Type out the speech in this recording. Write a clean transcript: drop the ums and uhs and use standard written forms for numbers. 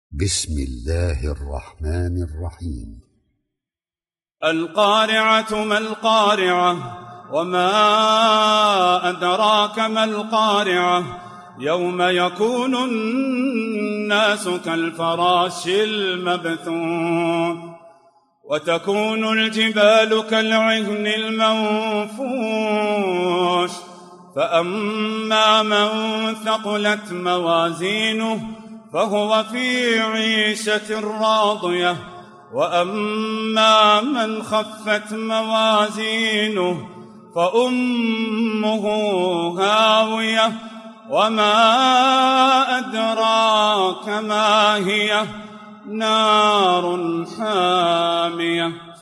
بسم الله الرحمن الرحيم. القارعة ما القارعة وما أدراك ما القارعة يوم يكون الناس كالفراش المبثوث وتكون الجبال كالعهن المنفوش فأما من ثقلت موازينه فهو في عيشة راضية وأما من خفت موازينه فأمه هاوية وما أدراك ما هي نار حامية.